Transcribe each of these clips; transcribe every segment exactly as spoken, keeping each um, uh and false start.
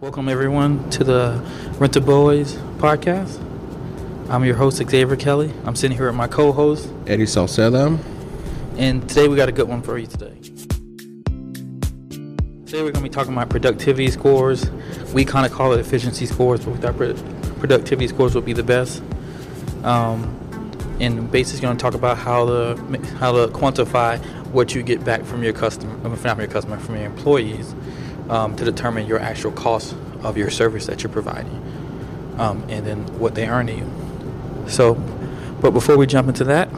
Welcome, everyone, to the Rental Boys podcast. I'm your host, Xavier Kelly. I'm sitting here with my co-host, Eddie Salcedo. And today we got a good one for you today. Today we're going to be talking about productivity scores. We kind of call it efficiency scores, but we thought productivity scores would be the best. Um, and basically going to talk about how to, how to quantify what you get back from your customer, not from your customer, from your employees. Um, to determine your actual cost of your service that you're providing, um, and then what they earn to you. So, but before we jump into that,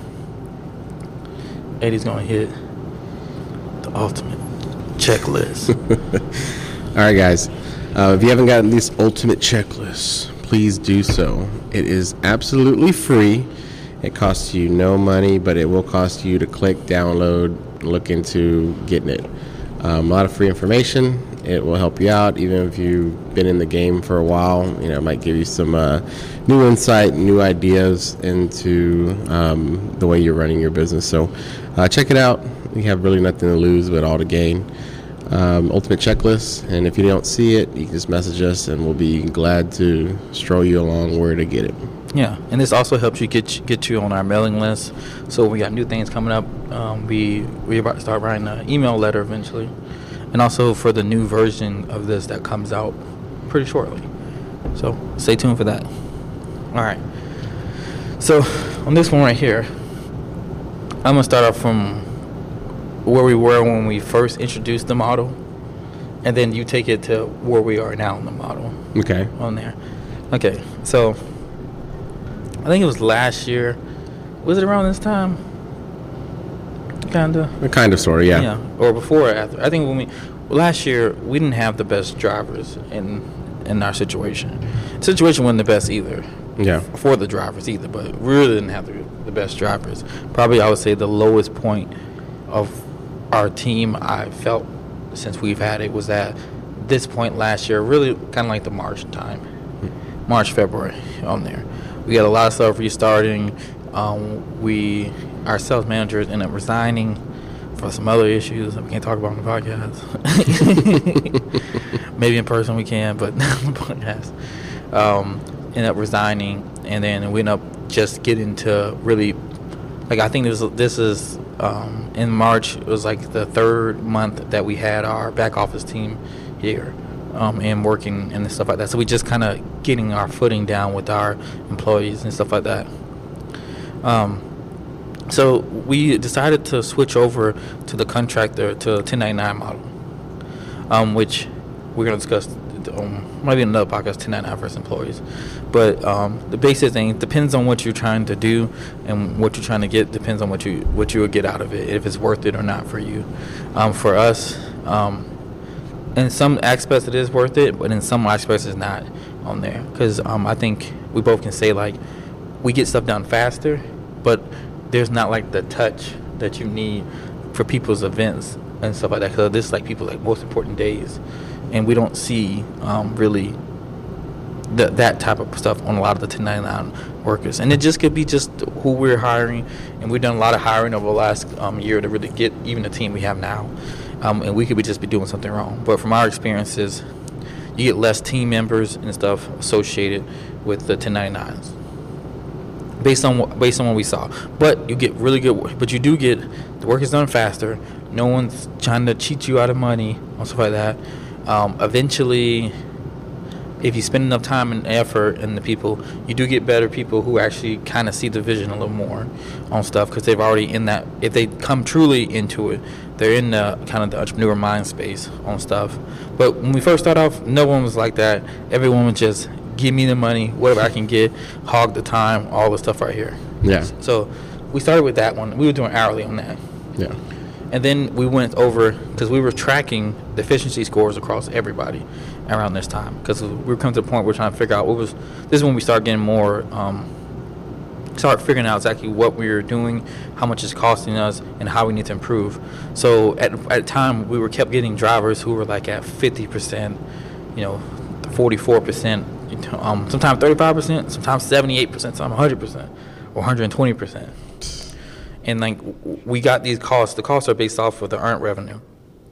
Eddie's going to hit the ultimate checklist. All right, guys. Uh, if you haven't gotten this ultimate checklist, please do so. It is absolutely free. It costs you no money, but it will cost you to click, download, look into getting it. Um, a lot of free information. It will help you out, even if you've been in the game for a while. You know, it might give you some uh, new insight, new ideas into um, the way you're running your business. So uh, check it out. You have really nothing to lose, but all to gain. Um, Ultimate Checklist. And if you don't see it, you can just message us, and we'll be glad to stroll you along where to get it. Yeah, and this also helps you get get you on our mailing list. So we got new things coming up. Um, we we're about to start writing an email letter eventually, and also for the new version of this that comes out pretty shortly. So stay tuned for that. All right. So on this one right here, I'm gonna start off from where we were when we first introduced the model, and then you take it to where we are now in the model. Okay. On there. Okay. So I think it was last year. Was it around this time? Kinda. Kind of, sort of, yeah. Yeah, or before or after. I think when we last year we didn't have the best drivers in in our situation. The situation wasn't the best either. Yeah. For the drivers either, but we really didn't have the, the best drivers. Probably I would say the lowest point of our team I felt since we've had it was at this point last year, really kind of like the March time, March, February on there. We got a lot of stuff restarting. Um, we, our sales managers ended up resigning for some other issues that we can't talk about on the podcast. Maybe in person we can, but not on the podcast. Um, ended up resigning, and then we ended up just getting to really, like I think this, this is um, in March, it was like the third month that we had our back office team here. Um, and working and stuff like that. So we just kind of getting our footing down with our employees and stuff like that. Um, so we decided to switch over to the contractor to ten ninety-nine model, um, which we're going to discuss um, maybe in another podcast, ten ninety-nine versus employees. But um, the basic thing depends on what you're trying to do, and what you're trying to get depends on what you what you will get out of it, if it's worth it or not for you. Um, for us, um, in some aspects it is worth it, but in some aspects it's not on there. Because um, I think we both can say, like, we get stuff done faster, but there's not, like, the touch that you need for people's events and stuff like that. Because this is, like, people's, like, most important days. And we don't see um, really th- that type of stuff on a lot of the ten ninety-nine workers. And it just could be just who we're hiring. And we've done a lot of hiring over the last um, year to really get even the team we have now. Um, and we could be just be doing something wrong. But from our experiences, you get less team members and stuff associated with the ten ninety-nines, based on what, based on what we saw. But you get really good work. But you do get the work is done faster. No one's trying to cheat you out of money and stuff like that. Um, eventually, if you spend enough time and effort in the people, you do get better people who actually kind of see the vision a little more on stuff, because they've already in that. If they come truly into it, they're in the kind of the entrepreneur mind space on stuff. But when we first started off, no one was like that. Everyone was just, give me the money, whatever I can get, hog the time, all the stuff right here. Yeah. So we started with that one. We were doing hourly on that. Yeah. And then we went over, because we were tracking the efficiency scores across everybody around this time. Because we were coming to the point where we're trying to figure out what was, this is when we started getting more, um, start figuring out exactly what we were doing, how much it's costing us, and how we need to improve. So at at the time, we were kept getting drivers who were like at fifty percent, you know, forty-four percent, um, sometimes thirty-five percent, sometimes seventy-eight percent, sometimes one hundred percent, or one hundred twenty percent. And like we got these costs. The costs are based off of the earned revenue.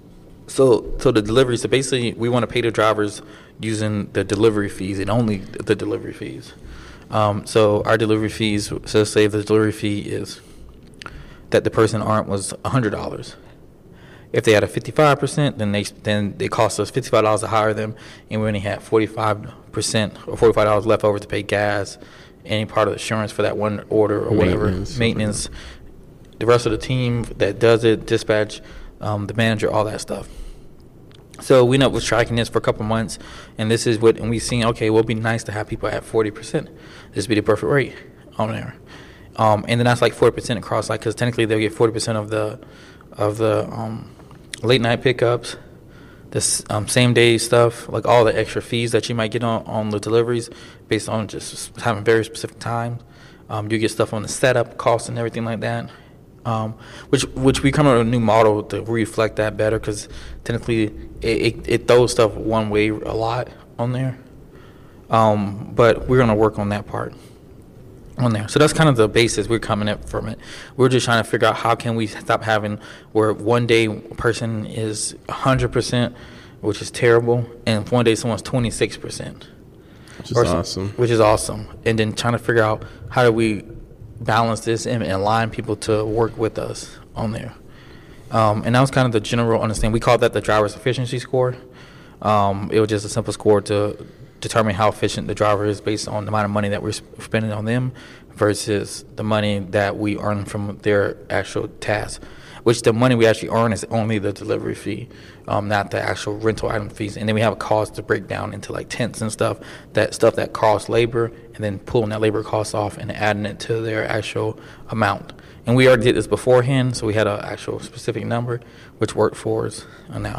So, so the delivery. So basically, we want to pay the drivers using the delivery fees and only the delivery fees. Um, so our delivery fees. So say the delivery fee is that the person earned was a hundred dollars. If they had a fifty-five percent, then they then they cost us fifty-five dollars to hire them, and we only had forty-five percent or forty-five dollars left over to pay gas, any part of the insurance for that one order or whatever Maintenance. maintenance. The rest of the team that does it, dispatch, um, the manager, all that stuff. So we know was tracking this for a couple months, and this is what, and we seen, okay, well, it'd be nice to have people at forty percent. This would be the perfect rate on there. Um, and then that's like forty percent across, like, because technically they'll get forty percent of the of the um, late night pickups, the um, same day stuff, like all the extra fees that you might get on, on the deliveries based on just having very specific times. Um, you get stuff on the setup costs and everything like that. Um, which which we come up with a new model to reflect that better, because technically it, it, it throws stuff one way a lot on there. Um, but we're going to work on that part on there. So that's kind of the basis we're coming up from it. We're just trying to figure out how can we stop having where one day a person is one hundred percent, which is terrible, and one day someone's twenty-six percent. Which is awesome. Which is awesome. And then trying to figure out how do we balance this and align people to work with us on there. Um, and that was kind of the general understanding. We called that the driver's efficiency score. Um, it was just a simple score to determine how efficient the driver is based on the amount of money that we're spending on them versus the money that we earn from their actual task, which the money we actually earn is only the delivery fee, um, not the actual rental item fees. And then we have a cost to break down into like tents and stuff, that stuff that costs labor, and then pulling that labor cost off and adding it to their actual amount. And we already did this beforehand, so we had an actual specific number, which worked for us now.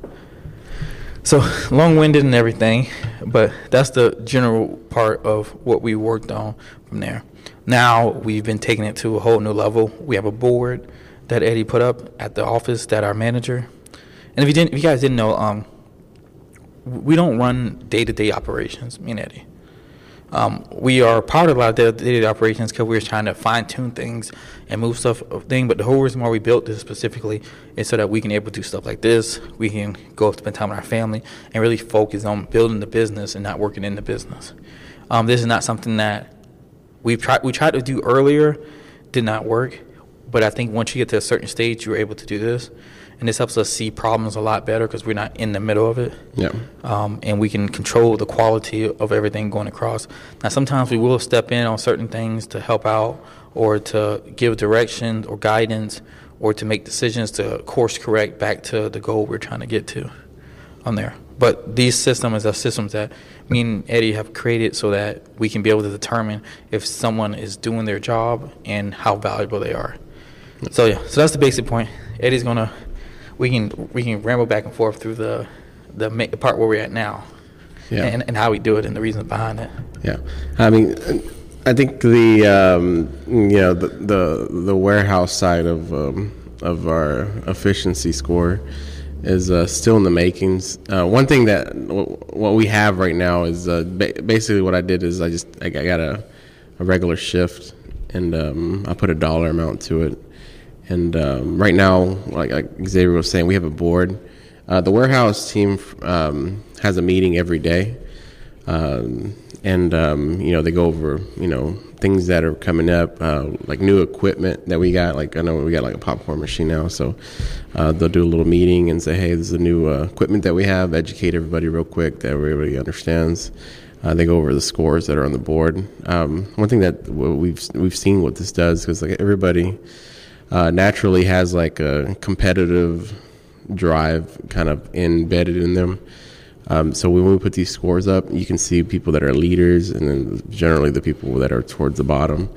So long-winded and everything, but that's the general part of what we worked on from there. Now we've been taking it to a whole new level. We have a board that Eddie put up at the office, that our manager. And if you didn't, if you guys didn't know, um, we don't run day-to-day operations, me and Eddie. Um, we are part of a lot of day-to-day operations because we're trying to fine-tune things and move stuff thing. But the whole reason why we built this specifically is so that we can able to do stuff like this. We can go spend time with our family and really focus on building the business and not working in the business. Um, this is not something that we've tried. We tried to do earlier, did not work. But I think once you get to a certain stage, you're able to do this. And this helps us see problems a lot better because we're not in the middle of it. Yeah. Um, and we can control the quality of everything going across. Now, sometimes we will step in on certain things to help out or to give direction or guidance or to make decisions to course correct back to the goal we're trying to get to on there. But these systems are systems that me and Eddie have created so that we can be able to determine if someone is doing their job and how valuable they are. So, yeah, so that's the basic point. Eddie's going to... We can we can ramble back and forth through the the part where we're at now, yeah, and, and how we do it and the reasons behind it. Yeah, I mean, I think the um, you know the, the the warehouse side of um, of our efficiency score is uh, still in the makings. Uh, one thing that w- what we have right now is uh, ba- basically what I did is I just I got a, a regular shift and um, I put a dollar amount to it. And um, right now, like, like Xavier was saying, we have a board. Uh, the warehouse team um, has a meeting every day, um, and um, you know they go over you know things that are coming up, uh, like new equipment that we got. Like I know we got like a popcorn machine now, so uh, they'll do a little meeting and say, hey, this is the new uh, equipment that we have. Educate everybody real quick that everybody understands. Uh, they go over the scores that are on the board. Um, one thing that we've we've seen what this does, because like everybody. Uh, naturally has like a competitive drive kind of embedded in them. Um, so when we put these scores up, you can see people that are leaders and then generally the people that are towards the bottom.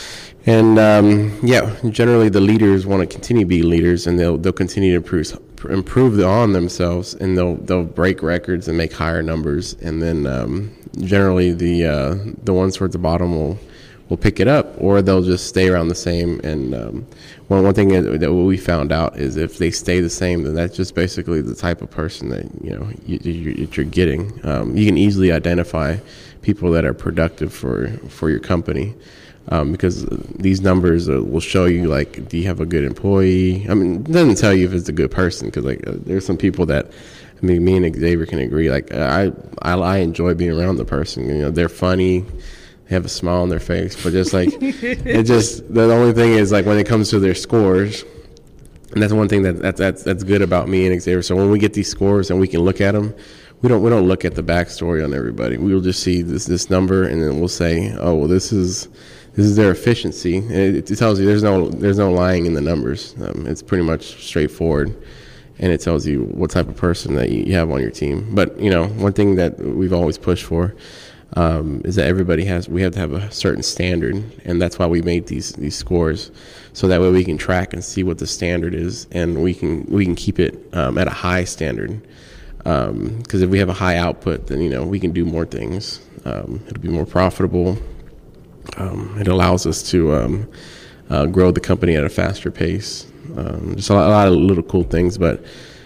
And um, yeah, generally the leaders want to continue to be leaders, and they'll they'll continue to improve improve on themselves, and they'll they'll break records and make higher numbers. And then um, generally the uh, the ones towards the bottom will. will pick it up, or they'll just stay around the same. And um, one one thing that, that we found out is if they stay the same, then that's just basically the type of person that you know you, you, you're getting. Um, you can easily identify people that are productive for for your company Um, because these numbers uh, will show you, like, do you have a good employee? I mean, it doesn't tell you if it's a good person, because, like, uh, there's some people that, I mean, me and Xavier can agree, like, I, I I enjoy being around the person. You know, they're funny, they have a smile on their face, but just, like, it just, the only thing is, like, when it comes to their scores, and that's one thing that, that that's that's good about me and Xavier. So when we get these scores and we can look at them, we don't we don't look at the backstory on everybody. We will just see this this number, and then we'll say, oh, well, this is this is their efficiency. And it, it tells you there's no there's no lying in the numbers. Um, it's pretty much straightforward, and it tells you what type of person that you have on your team. But you know, one thing that we've always pushed for um, is that everybody has we have to have a certain standard, and that's why we made these these scores, so that way we can track and see what the standard is, and we can we can keep it um, at a high standard. Because um, if we have a high output, then you know we can do more things. Um, it'll be more profitable. Um, it allows us to um, uh, grow the company at a faster pace. Um, just a lot, a lot of little cool things, but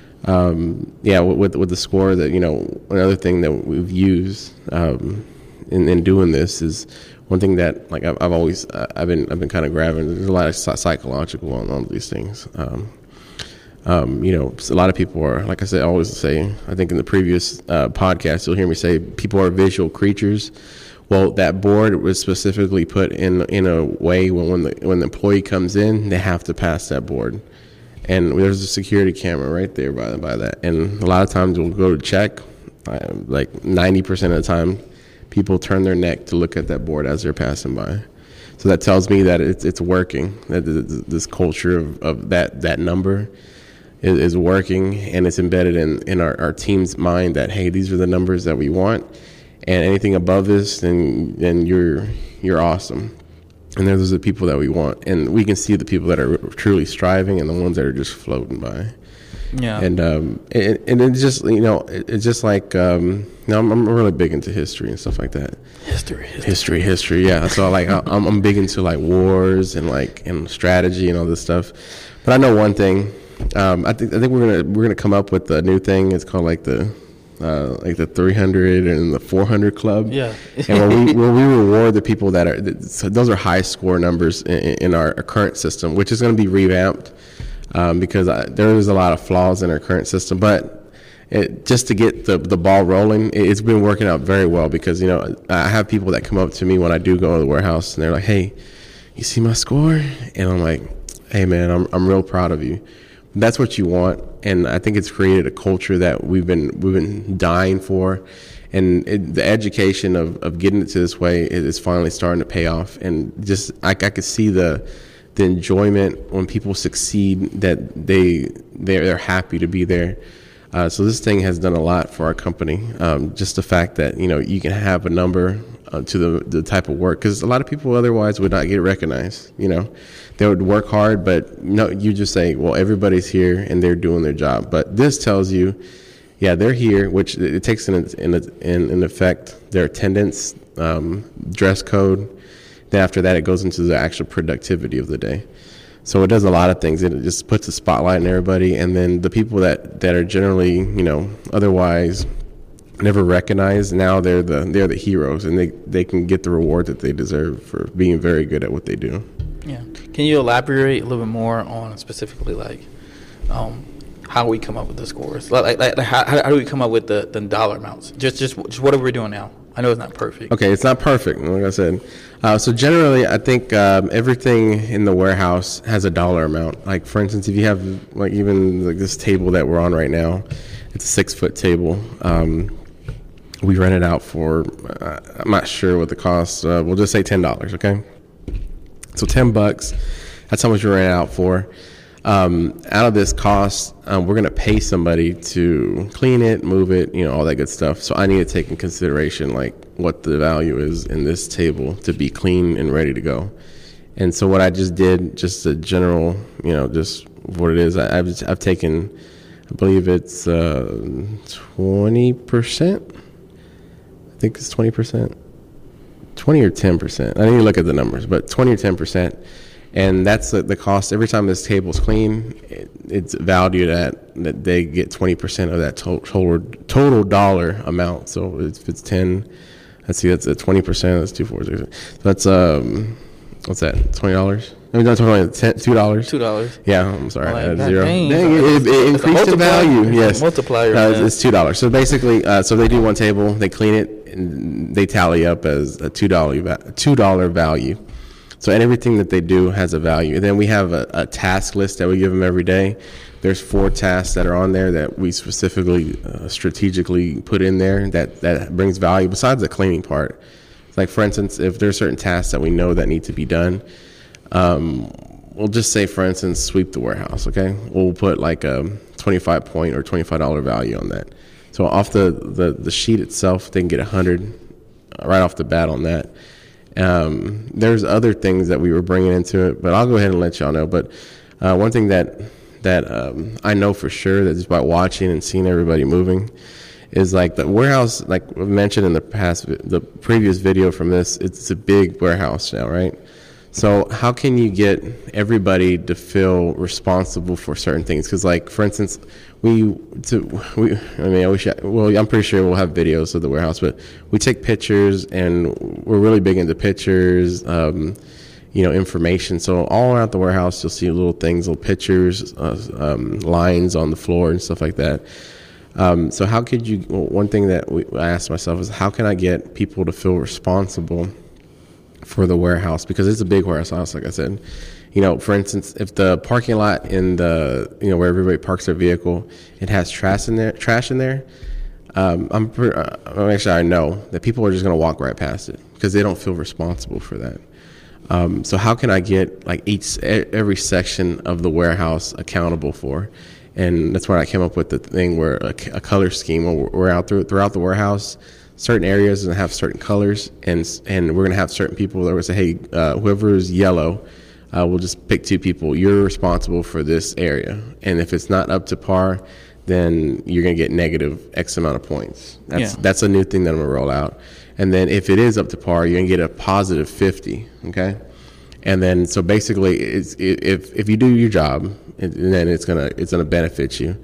um, yeah, with with the score, that you know, another thing that we've used um, in, in doing this is one thing that like I've, I've always I've been I've been kind of grabbing. There's a lot of psychological on all of these things. Um, Um, you know, a lot of people are, like I said, I always say, I think in the previous uh, podcast, you'll hear me say people are visual creatures. Well, that board was specifically put in in a way when when the, when the employee comes in, they have to pass that board. And there's a security camera right there by, by that. And a lot of times we'll go to check, uh, like ninety percent of the time, people turn their neck to look at that board as they're passing by. So that tells me that it's it's working, that this culture of, of that, that number is, is working, and it's embedded in, in our, our team's mind that, hey, these are the numbers that we want, and anything above this, then then you're you're awesome. And those are the people that we want. And we can see the people that are truly striving and the ones that are just floating by. Yeah. And um, and, and it's just, you know, it's just like, um, you know, I'm, I'm really big into history and stuff like that. History. History, history, history yeah. So, like, I'm, I'm big into, like, wars and, like, and strategy and all this stuff. But I know one thing. Um, I think I think we're gonna we're gonna come up with a new thing. It's called like the uh, like the three hundred and the four hundred club. Yeah. And when we when we reward the people that are, so those are high score numbers in, in our current system, which is going to be revamped um, because I, there is a lot of flaws in our current system. But it, just to get the the ball rolling, it, it's been working out very well because, you know, I have people that come up to me when I do go to the warehouse and they're like, "Hey, you see my score?" And I'm like, "Hey, man, I'm I'm real proud of you." That's what you want, and I think it's created a culture that we've been we've been dying for, and it, the education of, of getting it to this way is finally starting to pay off. And just I, I could see the the enjoyment when people succeed, that they they're, they're happy to be there. Uh, so this thing has done a lot for our company. Um, just the fact that, you know, you can have a number uh, to the the type of work, because a lot of people otherwise would not get recognized. You know, they would work hard, but no, you just say, well, everybody's here and they're doing their job. But this tells you, yeah, they're here, which it takes in in in, in effect their attendance, um, dress code. Then after that, it goes into the actual productivity of the day. So it does a lot of things. It just puts a spotlight on everybody, and then the people that, that are generally, you know, otherwise never recognized, now they're the they're the heroes, and they, they can get the reward that they deserve for being very good at what they do. Yeah. Can you elaborate a little bit more on specifically like um, how we come up with the scores? Like, like, like how, how do we come up with the, the dollar amounts? Just just just what are we doing now? I know it's not perfect. Okay, it's not perfect, like I said. Uh, so generally, I think um, everything in the warehouse has a dollar amount. Like, for instance, if you have, like, even like this table that we're on right now, it's a six-foot table. Um, we rent it out for, uh, I'm not sure what the cost, uh, we'll just say ten dollars, okay? So ten bucks, that's how much we rent it out for. Um, out of this cost, um, we're going to pay somebody to clean it, move it, you know, all that good stuff. So I need to take in consideration, like, what the value is in this table to be clean and ready to go. And so what I just did, just a general, you know, just what it is, I, I've, I've taken, I believe it's uh, twenty percent. I think it's twenty percent. twenty or ten percent. I need to look at the numbers, but twenty or ten percent. And that's the, the cost. Every time this table's clean, it, it's valued at that they get twenty percent of that to- total total dollar amount. So if it's ten, let's see, that's at twenty percent. That's two four zero. So that's um, what's that? Twenty dollars. I mean, not twenty. Two dollars. Two dollars. Yeah, I'm sorry. Like, I had God zero. dang, Dang, it, it, it increased the value. Yes, multiplier. No, it's, it's two dollars. So basically, uh, so they do one table, they clean it, and they tally up as a two dollar two dollar value. So and everything that they do has a value. And then we have a, a task list that we give them every day. There's four tasks that are on there that we specifically, uh, strategically put in there that, that brings value besides the cleaning part. Like, for instance, if there's certain tasks that we know that need to be done, um, we'll just say, for instance, sweep the warehouse, okay? We'll put like a twenty-five point or twenty-five dollar value on that. So off the, the, the sheet itself, they can get one hundred right off the bat on that. Um, there's other things that we were bringing into it, but I'll go ahead and let y'all know. But uh, one thing that that um, I know for sure that just by watching and seeing everybody moving is like the warehouse, like I mentioned in the past, the previous video from this, it's a big warehouse now, right? So how can you get everybody to feel responsible for certain things? Because, like, for instance, we, to, we, I mean, I wish, I, well, I'm pretty sure we'll have videos of the warehouse, but we take pictures, and we're really big into pictures, um, you know, information. So all around the warehouse, you'll see little things, little pictures, uh, um, lines on the floor and stuff like that. Um, so how could you, well, one thing that we, I asked myself is, how can I get people to feel responsible for the warehouse? Because it's a big warehouse, like I said. You know, for instance, if the parking lot in the, you know, where everybody parks their vehicle, it has trash in there, trash in there, um, I'm pre- uh, actually, I know that people are just going to walk right past it because they don't feel responsible for that. Um, so how can I get like each, every section of the warehouse accountable for? And that's where I came up with the thing where a, a color scheme where we're out through, throughout the warehouse. Certain areas and have certain colors, and and we're gonna have certain people that will say, hey, uh, whoever is yellow, uh, we'll just pick two people. You're responsible for this area, and if it's not up to par, then you're gonna get negative X amount of points. That's yeah. that's a new thing that I'm gonna roll out. And then if it is up to par, you're gonna get a positive fifty. Okay, and then so basically, it's, if if you do your job, then it's gonna it's gonna benefit you.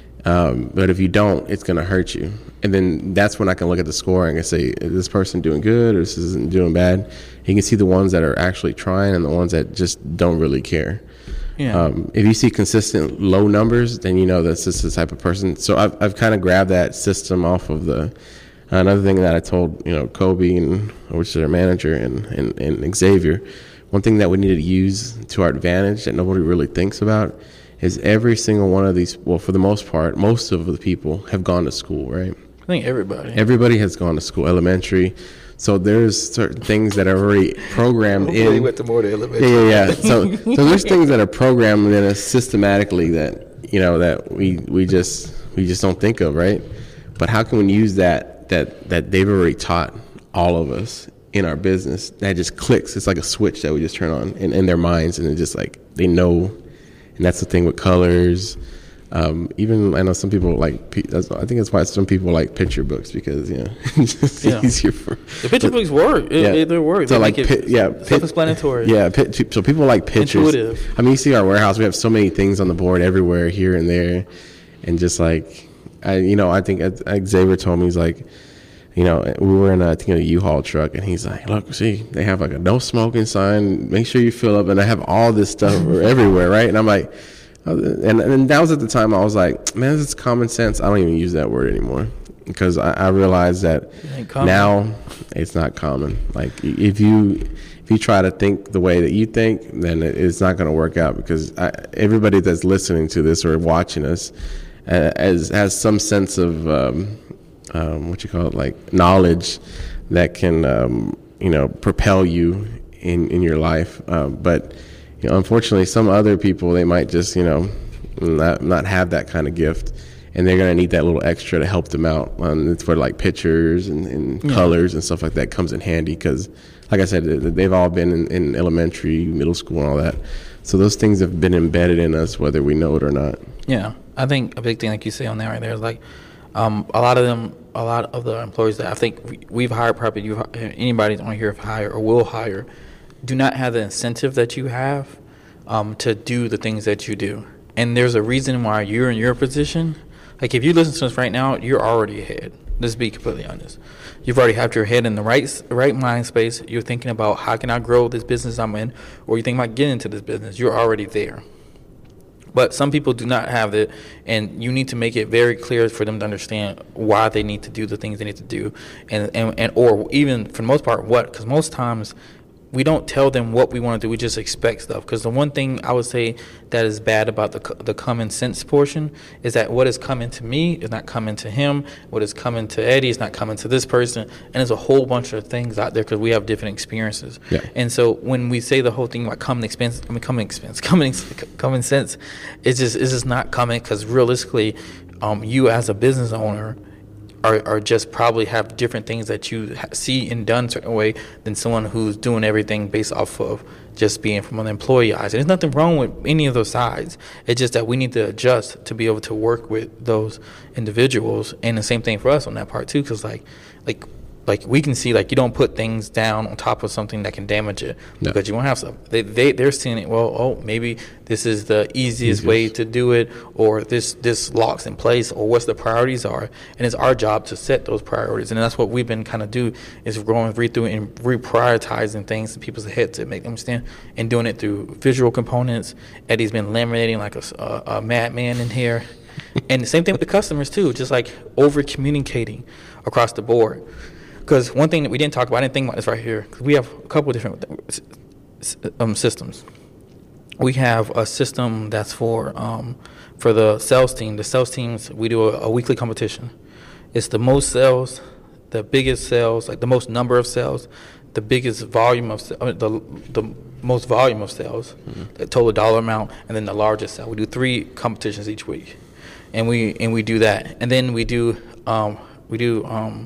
Um, but if you don't, it's going to hurt you. And then that's when I can look at the score and I say, is this person doing good or this isn't doing bad? You can see the ones that are actually trying and the ones that just don't really care. Yeah. Um, if you see consistent low numbers, then you know that's just the type of person. So I've, I've kind of grabbed that system off of the, another thing that I told, you know, Kobe, and which is our manager, and, and, and Xavier, one thing that we need to use to our advantage that nobody really thinks about is every single one of these, well, for the most part, most of the people have gone to school, right? I think everybody. Everybody has gone to school, elementary. So there's certain things that are already programmed in. They went to more to elementary. Yeah, yeah, yeah. So, so there's things that are programmed in us systematically that, you know, that we, we just we just don't think of, right? But how can we use that that that they've already taught all of us in our business? That just clicks. It's like a switch that we just turn on in, in their minds, and it just like they know. And that's the thing with colors. Um, even I know some people like. I think that's why some people like picture books, because you know it's just yeah. easier for the picture but, books work. It, yeah, they work. So they like, pi- yeah, self-explanatory. Yeah, pi- so people like pictures. Intuitive. I mean, you see our warehouse. We have so many things on the board everywhere, here and there, and just like, I, you know, I think Xavier told me, he's like, you know, we were in a, I think a U-Haul truck, and he's like, look, see, they have like a no smoking sign. Make sure you fill up, and I have all this stuff everywhere, right? And I'm like, and and that was at the time I was like, man, this is common sense. I don't even use that word anymore, because I, I realized that it now it's not common. Like if you if you try to think the way that you think, then it's not going to work out, because I, everybody that's listening to this or watching us uh, has has some sense of um, Um, what you call it, like knowledge that can, um, you know, propel you in, in your life. Um, but, you know, unfortunately, some other people, they might just, you know, not not have that kind of gift, and they're going to need that little extra to help them out. Um, it's for like pictures and, and yeah. colors and stuff like that comes in handy, because, like I said, they've all been in, in elementary, middle school, and all that. So those things have been embedded in us, whether we know it or not. Yeah, I think a big thing, like you say on that right there, is like, Um, a lot of them, a lot of the employees that I think we, we've hired, probably you, anybody on here have hired or will hire, do not have the incentive that you have um, to do the things that you do. And there's a reason why you're in your position. Like if you listen to us right now, you're already ahead. Let's be completely honest. You've already have your head in the right right mind space. You're thinking about how can I grow this business I'm in, or you think about getting into this business. You're already there. But some people do not have it, and you need to make it very clear for them to understand why they need to do the things they need to do, and and, and or even for the most part what, because most times we don't tell them what we want to do. We just expect stuff. Because the one thing I would say that is bad about the the common sense portion is that what is coming to me is not coming to him. What is coming to Eddie is not coming to this person. And there's a whole bunch of things out there because we have different experiences. Yeah. And so when we say the whole thing about common expense, I mean common expense, common common sense, it's just it's just not coming because realistically, um, you as a business owner. Are, are just probably have different things that you ha- see and done a certain way than someone who's doing everything based off of just being from an employee eyes. And there's nothing wrong with any of those sides. It's just that we need to adjust to be able to work with those individuals. And the same thing for us on that part too, because like, like, like we can see like you don't put things down on top of something that can damage it no. because you won't have stuff. They they they're seeing it. Well, oh maybe this is the easiest, easiest way to do it, or this this locks in place, or what's the priorities are, and it's our job to set those priorities, and that's what we've been kind of do is going read through and reprioritizing things in people's heads to make them understand, and doing it through visual components. Eddie's been laminating like a, a, a madman in here, and the same thing with the customers too, just like over communicating across the board. Because one thing that we didn't talk about, I didn't think about this right here, because we have a couple of different um, systems. We have a system that's for um, for the sales team. The sales teams, we do a, a weekly competition. It's the most sales, the biggest sales, like the most number of sales, the biggest volume of uh, the the most volume of sales, mm-hmm. the total dollar amount, and then the largest sale. We do three competitions each week, and we and we do that, and then we do um, we do. Um,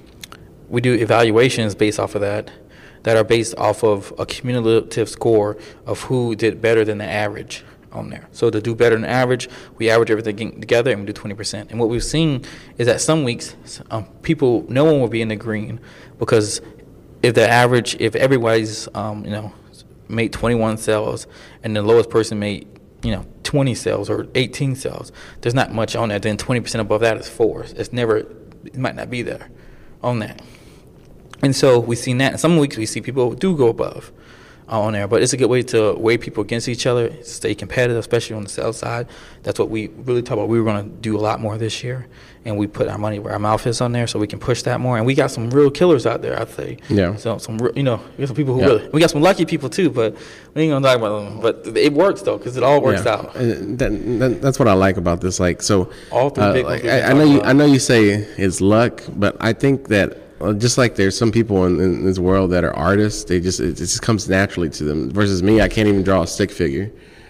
We do evaluations based off of that, that are based off of a cumulative score of who did better than the average on there. So to do better than average, we average everything together and we do twenty percent. And what we've seen is that some weeks, um, people, no one will be in the green because if the average, if everybody's, um, you know, made twenty-one sales and the lowest person made, you know, twenty sales or eighteen sales, there's not much on that. Then twenty percent above that is four. It's never, it might not be there on that. And so we've seen that. Some weeks we see people do go above uh, on there, but it's a good way to weigh people against each other, stay competitive, especially on the sales side. That's what we really talk about. We were going to do a lot more this year, and we put our money where our mouth is on there so we can push that more. And we got some real killers out there, I'd say. Yeah. So some, real, you know, we got some people who yeah. really, we got some lucky people too, but we ain't going to talk about them. But it works though, because it all works yeah. out. And that, that, that's what I like about this. Like, so all three uh, big like, ones I, I know you, I know you say it's luck, but I think that Well, just like there's some people in, in this world that are artists, they just it just comes naturally to them. Versus me, I can't even draw a stick figure.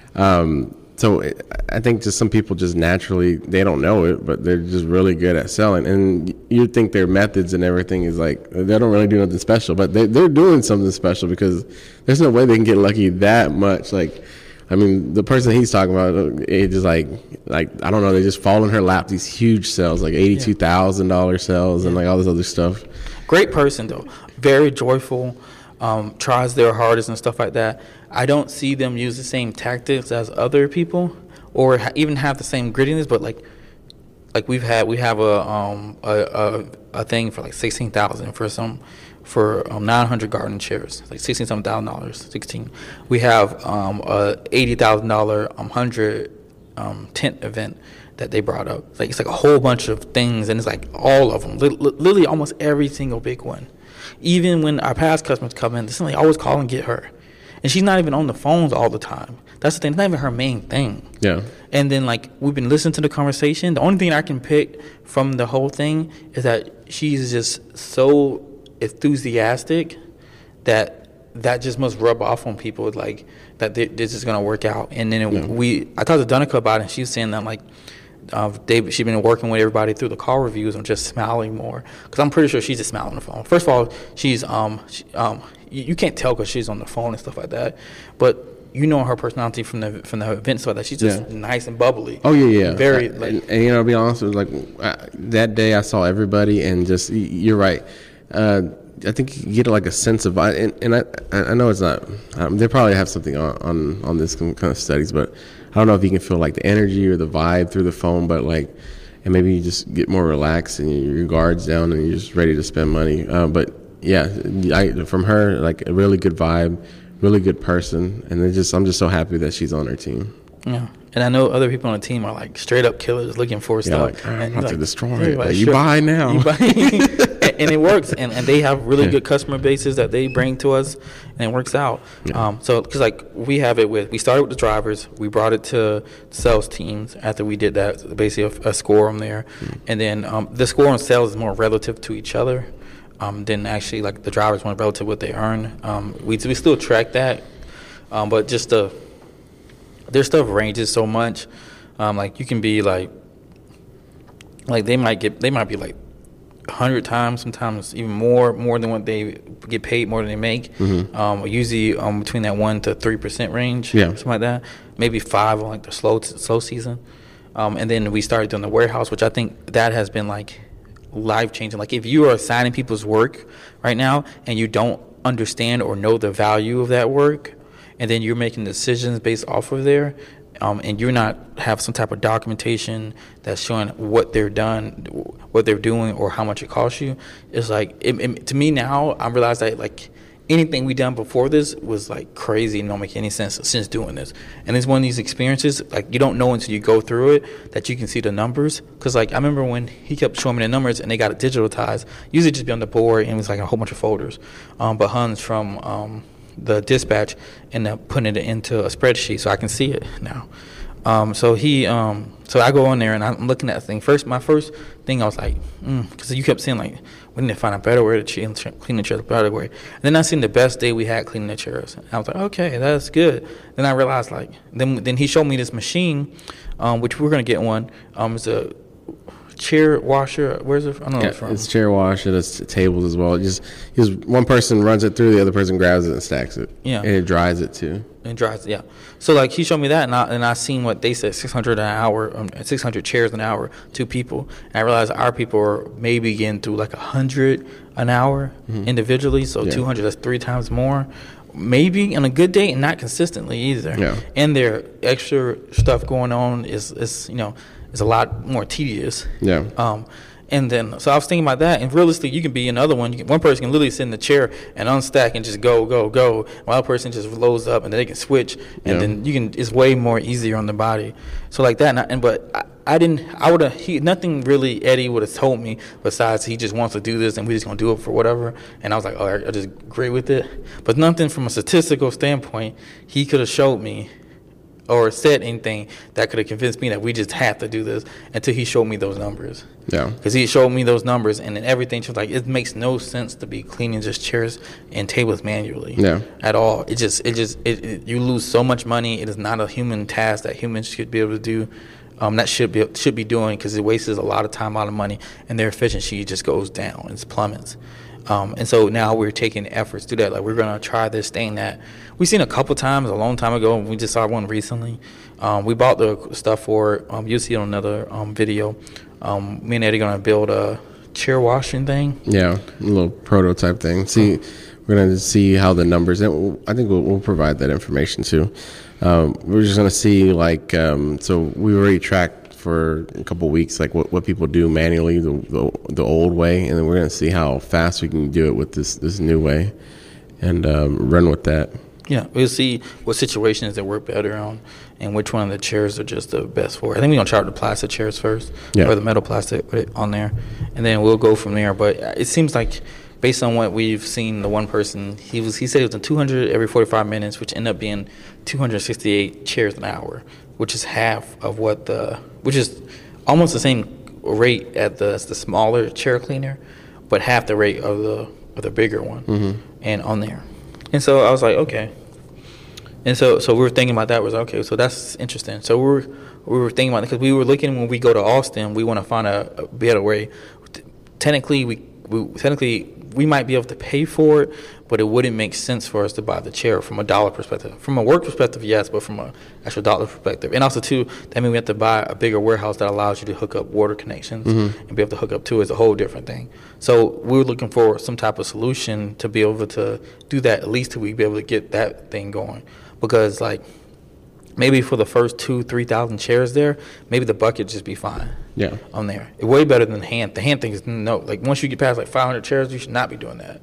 Um, so it, I think just some people just naturally they don't know it, but they're just really good at selling. And you think their methods and everything is like they don't really do nothing special, but they they're doing something special because there's no way they can get lucky that much. Like, I mean, the person he's talking about, it just like, like I don't know, they just fall in her lap, these huge sales, like eighty-two thousand dollars sales yeah. and like all this other stuff. Great person, though. Very joyful, um, tries their hardest and stuff like that. I don't see them use the same tactics as other people or ha- even have the same grittiness, but like, like we've had, we have a um a a, a thing for like sixteen thousand for some. For um, nine hundred garden chairs, like sixteen some thousand dollars, sixteen. We have um, a eighty thousand dollar um hundred um tent event that they brought up. Like it's like a whole bunch of things, and it's like all of them, literally almost every single big one. Even when our past customers come in, they always call and get her, and she's not even on the phones all the time. That's the thing; it's not even her main thing. Yeah. And then like we've been listening to the conversation. The only thing I can pick from the whole thing is that she's just so enthusiastic that that just must rub off on people like that they, this is going to work out. And then it, yeah. we I talked to Danica about it, and she was saying that like uh, they she's been working with everybody through the call reviews and just smiling more because I'm pretty sure she's just smiling on the phone. First of all, she's um she, um you, you can't tell because she's on the phone and stuff like that, but you know her personality from the from the events so that she's just yeah. nice and bubbly. Oh yeah, yeah. Very I, like, and, and you know, to be honest, it was like uh, that day I saw everybody, and just you're right. Uh, I think you get like a sense of, and, and I I know it's not. Um, they probably have something on, on on this kind of studies, but I don't know if you can feel like the energy or the vibe through the phone. But like, and maybe you just get more relaxed and your guard's down and you're just ready to spend money. Uh, but yeah, I, from her, like a really good vibe, really good person, and it just I'm just so happy that she's on her team. Yeah. And I know other people on the team are like straight up killers looking for Yeah, stuff. like, I'm and about like, to destroy yeah, it. like, Like, you sure. buy now. You buy. and, and it works. And, and they have really Yeah. good customer bases that they bring to us, and it works out. Yeah. Um, so, because like we have it with, we started with the drivers, we brought it to sales teams after we did that, basically a, a score on there. Mm. And then um, the score on sales is more relative to each other um, than actually like the drivers want relative to what they earn. Um, we, we still track that, um, but just the, their stuff ranges so much. Um, like you can be like, like they might get, they might be like a hundred times, sometimes even more, more than what they get paid, more than they make. Mm-hmm. Um, usually um, between that one to three percent range, yeah, something like that. Maybe five on like the slow, slow season. Um, and then we started doing the warehouse, which I think that has been like life changing. Like if you are assigning people's work right now and you don't understand or know the value of that work, and then you're making decisions based off of there. Um, and you're not have some type of documentation that's showing what they're done, what they're doing, or how much it costs you. It's like it, it, to me now, I realize that like anything we done before this was like crazy and don't make any sense since doing this. And it's one of these experiences like you don't know until you go through it that you can see the numbers. Because like I remember when he kept showing me the numbers and they got it digitalized. Usually just be on the board and it was like a whole bunch of folders. Um, but Hans from um, the dispatch ended up putting it into a spreadsheet so I can see it now. Um, so he, um, so I go on there and I'm looking at the thing. First, my first thing I was like, because mm, you kept saying like, we need to find a better way to clean the chairs, a better way. And then I seen the best day we had cleaning the chairs. And I was like, okay, that's good. Then I realized like, then then he showed me this machine, um, which we're gonna get one. Um, it's a chair washer. Where's it from? I don't know yeah, where it's from. It's chair washer. It's tables as well. Just, just one person runs it through, the other person grabs it and stacks it. Yeah, and it dries it too. And dries, yeah. So like he showed me that, and I and I seen what they said, six hundred an hour, um, six hundred chairs an hour, two people. And I realized our people are maybe getting through like a hundred an hour mm-hmm. individually. So yeah. two hundred, that's three times more. Maybe on a good day, and not consistently either. Yeah. And their extra stuff going on is is you know. It's a lot more tedious. Yeah. Um, and then, so I was thinking about that. And realistically, you can be another one. You can, one person can literally sit in the chair and unstack and just go, go, go. While the person just loads up and then they can switch. And yeah. then you can. It's way more easier on the body. So like that. And, I, and but I, I didn't. I would have. He nothing really. Eddie would have told me besides he just wants to do this and we just gonna do it for whatever. And I was like, oh, I, I just agree with it. But nothing from a statistical standpoint he could have showed me or said anything that could have convinced me that we just have to do this until he showed me those numbers. Yeah. Because he showed me those numbers, and then everything was like, it makes no sense to be cleaning just chairs and tables manually. Yeah. At all. It just, it just, it, it, you lose so much money. It is not a human task that humans should be able to do. Um, that should be should be doing because it wastes a lot of time, a lot of money, and their efficiency just goes down. It plummets. Um, and so now we're taking efforts to do that. Like we're gonna try this thing that we've seen a couple times a long time ago, and we just saw one recently. Um, we bought the stuff for it. Um, you'll see it on another um, video. Um, me and Eddie are gonna build a chair washing thing. Yeah, a little prototype thing. See, we're gonna see how the numbers. And I think we'll, we'll provide that information too. Um, we're just gonna see like um, so we already tracked for a couple of weeks, like what, what people do manually, the, the the old way, and then we're gonna see how fast we can do it with this this new way, and um, run with that. Yeah, we'll see what situations that work better on, and which one of the chairs are just the best for. I think we're gonna try the plastic chairs first, yeah. or the metal plastic, put it on there, and then we'll go from there. But it seems like, based on what we've seen, the one person he was he said it was in two hundred every forty-five minutes, which ended up being two hundred sixty-eight chairs an hour, which is half of what the, which is almost the same rate at the the smaller chair cleaner, but half the rate of the of the bigger one, mm-hmm. and on there. And so I was like, okay. And so so we were thinking about that. Was okay. So that's interesting. So we were we were thinking about it because we were looking when we go to Austin, we want to find a, a better way. Technically, we, we technically. we might be able to pay for it, but it wouldn't make sense for us to buy the chair from a dollar perspective. From a work perspective, yes, but from an actual dollar perspective. And also, too, that means we have to buy a bigger warehouse that allows you to hook up water connections mm-hmm. and be able to hook up to it. It's a whole different thing. So we were looking for some type of solution to be able to do that, at least till we be able to get that thing going. Because, like, maybe for the first two, three thousand chairs there, maybe the bucket just be fine. Yeah. On there, it's way better than the hand. The hand thing is no. Like once you get past like five hundred chairs, you should not be doing that.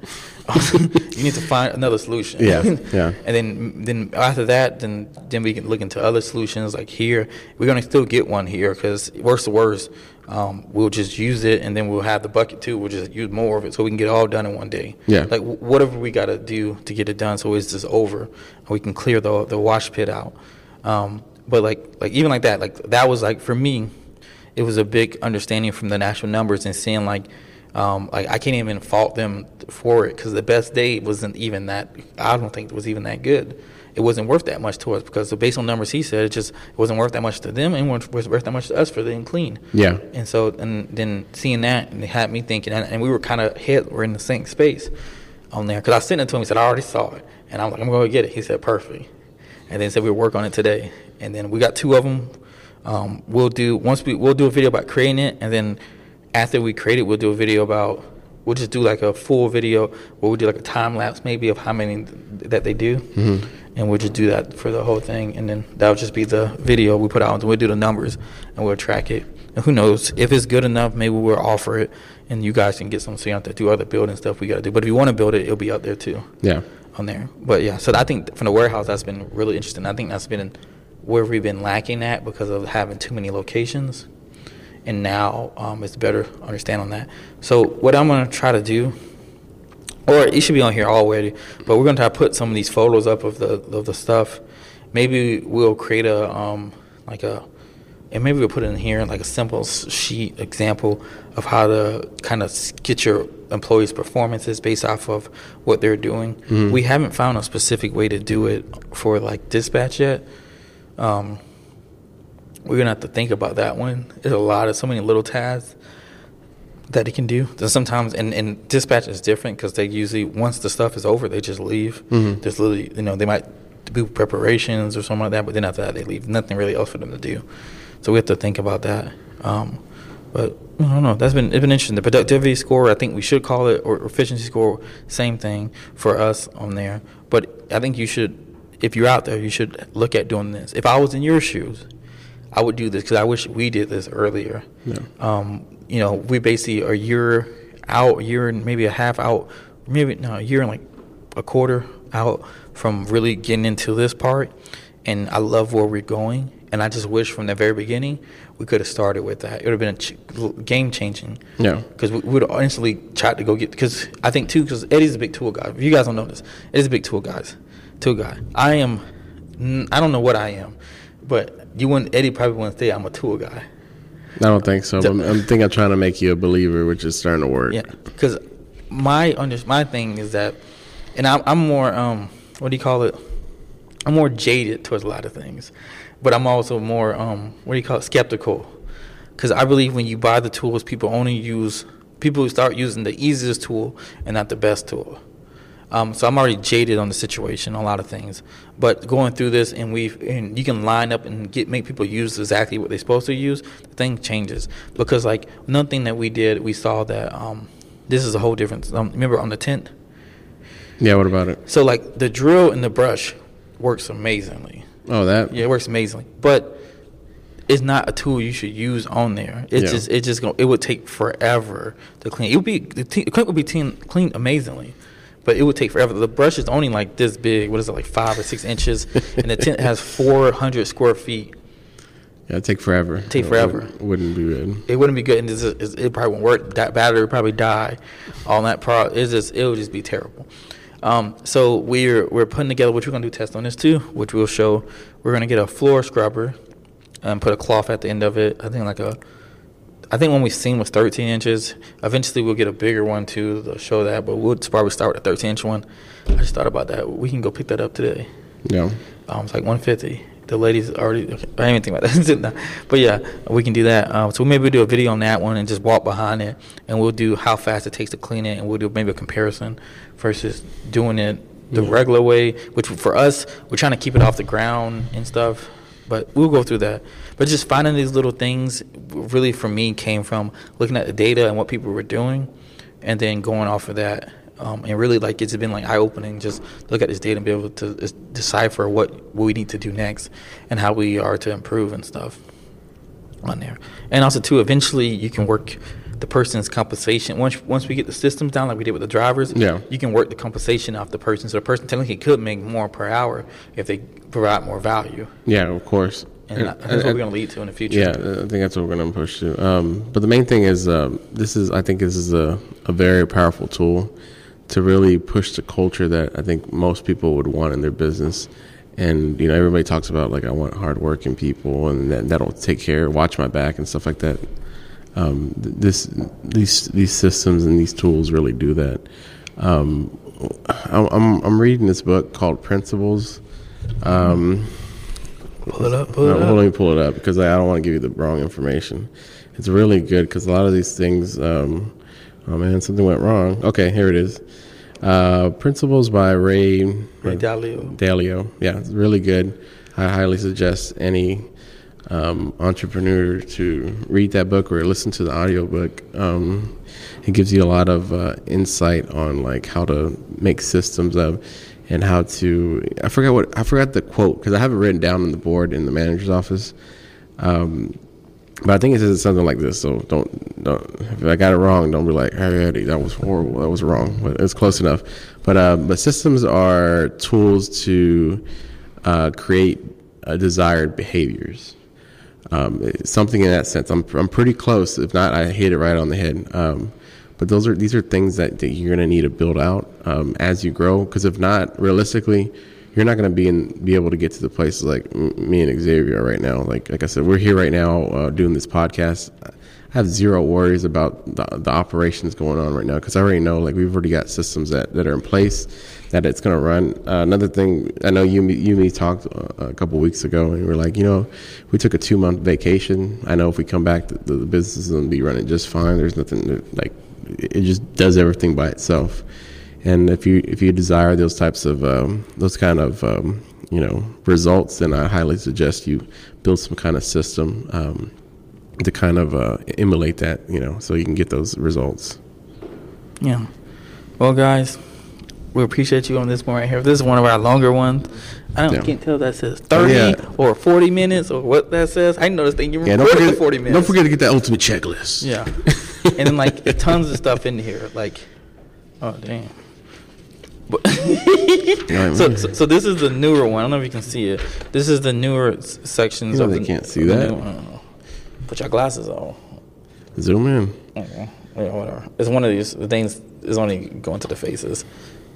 You need to find another solution. Yeah. Yeah. And then then after that, then then we can look into other solutions. Like here, we're gonna still get one here because worst to worst, um, we'll just use it, and then we'll have the bucket too. We'll just use more of it so we can get it all done in one day. Yeah. Like w- whatever we gotta do to get it done, so it's just over, and we can clear the the wash pit out. Um, but like like even like that, like that was like for me. It was a big understanding from the national numbers and seeing like, um, like I can't even fault them for it because the best day wasn't even that. I don't think it was even that good. It wasn't worth that much to us because based on numbers he said, it just it wasn't worth that much to them and it was worth that much to us for them clean. Yeah. And so and then seeing that and it had me thinking, and, and we were kind of hit. We're in the same space on there because I was sitting to him. He said I already saw it, and I'm like I'm going to get it. He said perfect, and then said we'll work on it today, and then we got two of them. Um, we'll do once we we'll do a video about creating it, and then after we create it, we'll do a video about we'll just do like a full video where we'll do like a time lapse maybe of how many th- that they do, mm-hmm. and we'll just do that for the whole thing, and then that'll just be the video we put out. And we'll do the numbers and we'll track it. And who knows if it's good enough? Maybe we'll offer it, and you guys can get some so you don't have to do other building stuff we got to do. But if you want to build it, it'll be out there too. Yeah, on there. But yeah, so I think from the warehouse that's been really interesting. I think that's been where we've been lacking at because of having too many locations, and now um, it's better understand on that. So what I'm going to try to do, or it should be on here already, but we're going to try to put some of these photos up of the of the stuff. Maybe we'll create a um, like a, and maybe we'll put it in here like a simple sheet example of how to kind of get your employees' performances based off of what they're doing. Mm-hmm. We haven't found a specific way to do it for like dispatch yet. Um, we're gonna have to think about that one. There's a lot of so many little tasks that it can do. Then sometimes, and, and dispatch is different because they usually once the stuff is over, they just leave. Mm-hmm. There's literally, you know, they might do preparations or something like that, but then after that, they leave. Nothing really else for them to do. So we have to think about that. Um, but I don't know. That's been it's been interesting. The productivity score, I think we should call it, or efficiency score, same thing for us on there. But I think you should. If you're out there, you should look at doing this. If I was in your shoes, I would do this because I wish we did this earlier. Yeah. Um, you know, we basically are a year out, a year and maybe a half out, maybe no, a year and like a quarter out from really getting into this part. And I love where we're going. And I just wish from the very beginning we could have started with that. It would have been a ch- game changing. Yeah. Because we would have instantly tried to go get. Because I think too, because Eddie's a big tool guy. If you guys don't know this, Eddie's a big tool guy. Tool guy. I am. I don't know what I am, but you wouldn't. Eddie probably wouldn't say I'm a tool guy. I don't think so. But I'm, I'm thinking I'm trying to make you a believer, which is starting to work. Yeah. Because my under my thing is that, and I'm, I'm more. Um, what do you call it? I'm more jaded towards a lot of things, but I'm also more. Um, what do you call it? Skeptical. Because I believe when you buy the tools, people only use people start using the easiest tool and not the best tool. Um, so I'm already jaded on the situation, a lot of things. But going through this, and we and you can line up and get make people use exactly what they're supposed to use. The thing changes because, like, another thing that we did, we saw that um, this is a whole different. Um, remember on the tent? Yeah. What about it? So, like, the drill and the brush works amazingly. Oh, that. Yeah, it works amazingly, but it's not a tool you should use on there. It's yeah. just it just going it would take forever to clean. It would be the clean would be cleaned amazingly. But it would take forever. The brush is only like this big. What is it, like five or six inches? And the tent has four hundred square feet. Yeah, it'd take forever. It'd take forever. It wouldn't be good. It wouldn't be good. And it's, it's, it probably won't work. That battery would probably die. All that pro, it's just, it would just be terrible. Um, so we're we're putting together, which we're going to do test on this too, which we'll show. We're going to get a floor scrubber and put a cloth at the end of it. I think like a, I think one we've seen was thirteen inches. Eventually, we'll get a bigger one, too, to show that. But we'll probably start with a thirteen-inch one. I just thought about that. We can go pick that up today. Yeah. Um, it's like one fifty. The ladies already okay, – I didn't even think about that. But, yeah, we can do that. Um, so maybe we'll do a video on that one and just walk behind it. And we'll do how fast it takes to clean it. And we'll do maybe a comparison versus doing it the yeah. regular way, which for us, we're trying to keep it off the ground and stuff. But we'll go through that. But just finding these little things really for me came from looking at the data and what people were doing and then going off of that Um, and really, like, it's been like eye opening. Just look at this data and be able to uh, decipher what, what we need to do next and how we are to improve and stuff on there. And also, too, eventually you can work the person's compensation. Once once we get the systems down, like we did with the drivers, yeah. you can work the compensation off the person. So the person technically could make more per hour if they provide more value. Yeah, of course. And, and that's what we're going to lead to in the future. Yeah, I think that's what we're going to push to. Um, but the main thing is, um, this is I think this is a, a very powerful tool to really push the culture that I think most people would want in their business. And, you know, everybody talks about, like, I want hardworking people and that, that'll take care, watch my back and stuff like that. Um, this, these, these systems and these tools really do that. Um, I'm, I'm reading this book called Principles. Um, pull it up, pull no, it up. Let me pull it up because I don't want to give you the wrong information. It's really good because a lot of these things, um, oh man, something went wrong. Okay, here it is. Uh, Principles by Ray, Ray Dalio. Dalio. Yeah, it's really good. I highly suggest any um, entrepreneur to read that book or listen to the audiobook. Um, it gives you a lot of uh, insight on like how to make systems up and how to. I forgot what I forgot the quote because I have it written down on the board in the manager's office. Um, But I think it says something like this, so don't, don't if I got it wrong, don't be like, hey, Eddie, that was horrible, that was wrong. But it's close enough. But uh, but systems are tools to uh, create uh, desired behaviors. Um, something in that sense. I'm I'm pretty close. If not, I hit it right on the head. Um, but those are these are things that, that you're going to need to build out um, as you grow. Because if not, realistically, you're not going to be in, be able to get to the places like m- me and Xavier are right now. Like like I said, we're here right now uh, doing this podcast. I have zero worries about the, the operations going on right now because I already know like we've already got systems that, that are in place that it's going to run. Uh, another thing, I know you you and me talked uh, a couple weeks ago and we were like, you know, we took a two month vacation. I know if we come back, the, the business is going to be running just fine. There's nothing to, like it just does everything by itself. And if you if you desire those types of um, those kind of um, you know results, then I highly suggest you build some kind of system um, to kind of uh, emulate that, you know, so you can get those results. Yeah. Well, guys, we appreciate you on this one right here. This is one of our longer ones. I don't Yeah. can't tell if that says thirty Oh, yeah. or forty minutes or what that says. I know this thing. You Yeah, don't recorded forget, the forty minutes. don't forget to get that ultimate checklist. Yeah. And then like there's tons of stuff in here. Like, oh damn. But so, so so this is the newer one. I don't know if you can see it. This is the newer s- sections. You know of they the, can't see of the that. new- I don't know. Put your glasses on. Zoom in. Okay. Yeah, whatever. It's one of these things. Is only going to the faces.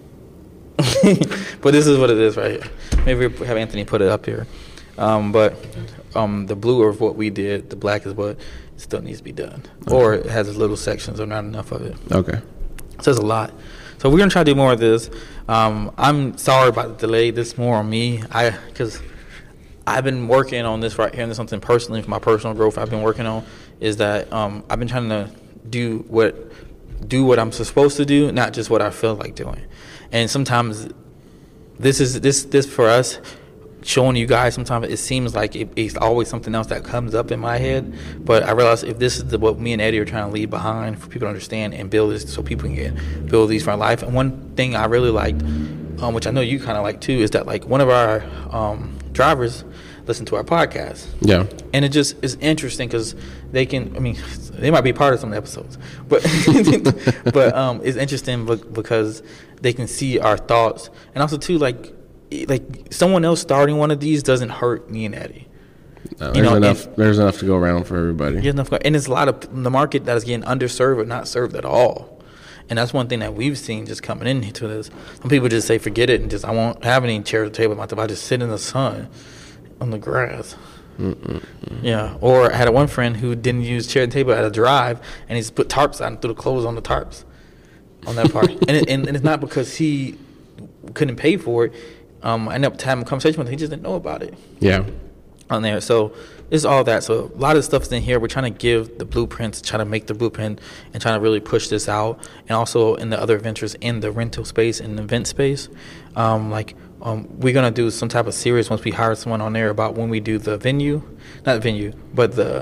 But this is what it is right here. Maybe we have Anthony put it up here. Um, but um, the blue of what we did, the black is what still needs to be done, Okay. or it has little sections or not enough of it. Okay. So there's a lot. So we're gonna try to do more of this. Um, I'm sorry about the delay. This is more on me. I because I've been working on this right here, and this is something personally for my personal growth I've been working on is that um, I've been trying to do what do what I'm supposed to do, not just what I feel like doing. And sometimes this is this this for us showing you guys. Sometimes it seems like it, it's always something else that comes up in my head. But I realize if this is the, what me and Eddie are trying to leave behind for people to understand and build this, so people can get build these for our life. And one thing I really liked, um, which I know you kind of like too, is that like one of our um, drivers listen to our podcast. Yeah. And it just is interesting because they can, I mean, they might be part of some episodes, but but um, it's interesting because they can see our thoughts. And also, too, like, like someone else starting one of these doesn't hurt me and Eddie. No, You there's know, enough. and- There's enough to go around for everybody. There's enough, and it's a lot of the market that is getting underserved or not served at all. And that's one thing that we've seen just coming into this. Some people just say, forget it, and just, I won't have any chairs or table at my table. I just sit in the sun on the grass. Mm-mm-mm. Yeah. Or I had a one friend who didn't use chair and table at a drive, and he just put tarps out and threw the clothes on the tarps on that part. and, it, and and it's not because he couldn't pay for it. Um, I ended up having a conversation with him. He just didn't know about it Yeah. on there. So it's all that. So a lot of stuff's in here. We're trying to give the blueprints, trying to make the blueprint, and trying to really push this out. And also in the other ventures in the rental space and the event space, um, like um, we're gonna do some type of series once we hire someone on there about when we do the venue, not venue, but the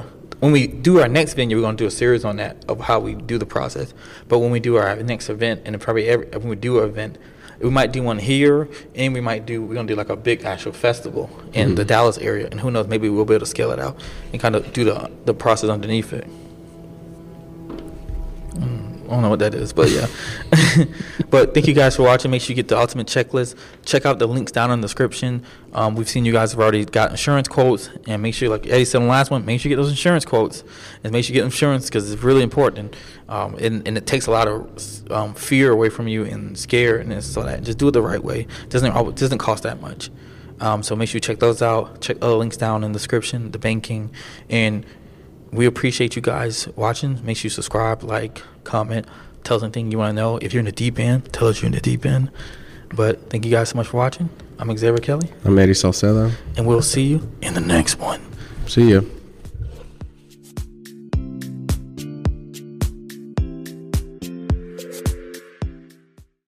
when we do our next venue, we're going to do a series on that of how we do the process. But when we do our next event, and probably every when we do an event, we might do one here, and we might do we're going to do like a big actual festival in mm-hmm. the Dallas area, and who knows, maybe we'll be able to scale it out and kind of do the the process underneath it. I don't know what that is, but yeah. But thank you guys for watching. Make sure you get the ultimate checklist. Check out the links down in the description. Um, we've seen you guys have already got insurance quotes, and make sure, like Eddie said in the last one, make sure you get those insurance quotes, and make sure you get insurance because it's really important. Um, and, and it takes a lot of um, fear away from you and scare, and so that just do it the right way. It doesn't it doesn't cost that much. Um, so make sure you check those out. Check other links down in the description, the banking, and we appreciate you guys watching. Make sure you subscribe, like, comment, tell us anything you want to know. If you're in the deep end, tell us you're in the deep end. But thank you guys so much for watching. I'm Xavier Kelly. I'm Eddie Salcedo. And we'll see you in the next one. See you.